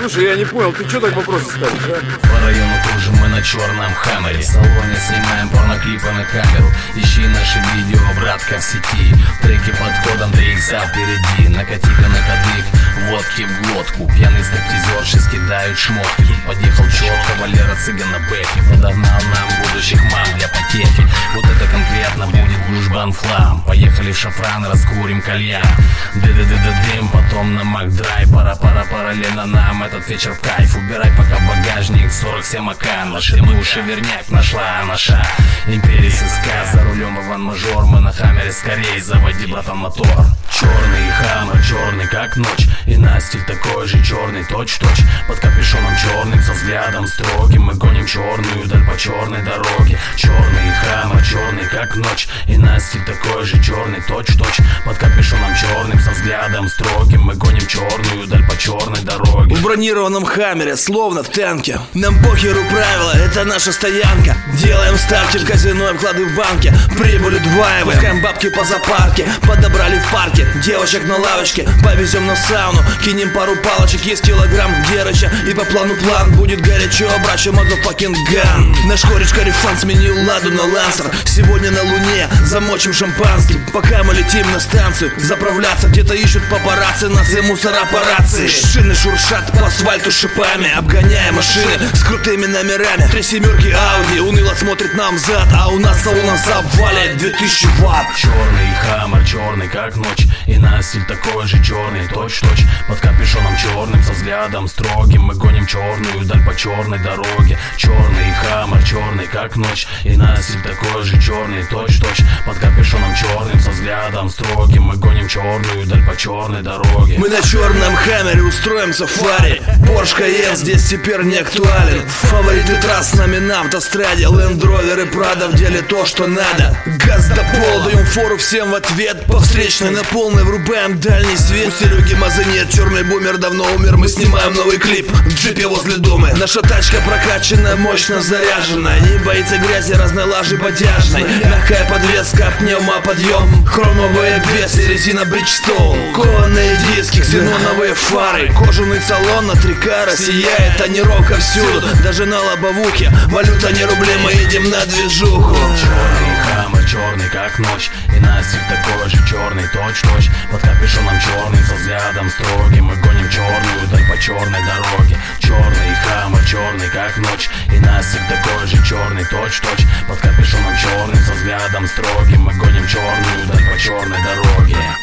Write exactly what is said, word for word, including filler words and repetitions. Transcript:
Слушай, я не понял, ты что так вопросы ставишь, а? По району кружим мы на черном хаммере. В салоне снимаем порноклипы на камеру. Ищи наши видео, братка, в сети. Треки под кодом три икса впереди. Накати-ка на кадык, водки в глотку. Пьяные стриптизерши скидают шмотки. Тут подъехал четко Валера Цыгана Бэки. Подогнал нам будущих мам для потехи. Вот это конкретно будет гужбан флам. Поехали в шафран, раскурим кальян. Ды-ды-ды-ды-дым, потом на Макдрайв. Пара-пара параллельно нам этот вечер в кайф. Убирай пока багажник, сорок семь акан. Ваши души верняк нашла наша империя ССК. За рулем Иван-мажор, мы на хаммере скорей. Заводи, братан, мотор. Черный хаммер, черный как ночь. И на стиль такой же черный, точь-в-точь. Под капюшоном черным, со взглядом строгим. Мы гоним черную даль по черной дороге. Черный хаммер, черный как ночь. И на стиль такой же черный, точь-в-точь. Под капюшоном черным, со взглядом строгим. Мы гоним черную даль по черной дороге. В бронированном хаммере, словно в танке. Нам похеру правила, это наша стоянка. Делаем ставки в казино и вклады в банке. Прибыль удваиваем, пускаем бабки по запарке. Подобрали в парке девочек на лавочке. Повезем на сауну, кинем пару палочек. Есть килограмм герыча и по плану план. Будет горячо, братья, motherfucking gun. Наш кореш Карифан сменил ладу на лансер. Сегодня на луне замочим шампанским. Пока мы летим на станцию заправляться. Где-то ищут папарацци, нас и мусора по рации. Шины шуршат по асфальту шипами. Обгоняя машины с крутыми номерами. Три семерки Ауди уныло смотрит нам зад. А у нас салон завалит две тысячи ватт. Черный хаммер, черный как ночь. И на стиль такой же черный, точь-в-точь. Под капюшоном черным, со взглядом строгим. Мы гоним черную даль по черной дороге. Черный хаммер, черный как ночь. И на стиль такой же черный, точь-в-точь. Под капюшоном черным, со взглядом строгим. Мы гоним черную даль по черной дороге. Мы на черном хаммере устроим сафари. Порш Кайен здесь теперь не актуален. Фавориты трасс с нами на автостраде. Ленд Ровер и Прада в деле то, что надо. Газ до пола, даем фору всем в ответ. По встречной на полной врубаем дальний свет. У Сереги Мазы нет, черный бумер давно умер. Мы снимаем новый клип в джипе возле дома. Наша тачка прокачанная, мощно заряженная. Не боится грязи, разной лажи бодяжной. Мягкая подвеска, пневмоподъем. Хромовые весы, резина Bridgestone. Кованые диски, ксеноновые фары. Кожаный салон на три кара сияет. Тонировка всюду, даже на лобовухе. Валюта не рубли, мы едем на движуху. Черный хаммер, черный как ночь. И на стиль такой же черный, точь-в-точь. Под капюшоном черным, со взглядом строгим. Мы гоним черную даль по черной дороге. Черный хаммер, черный как ночь. И на стиль такой же черный, точь-в-точь. Под капюшоном черным, со взглядом строгим. Мы гоним черную даль по черной дороге.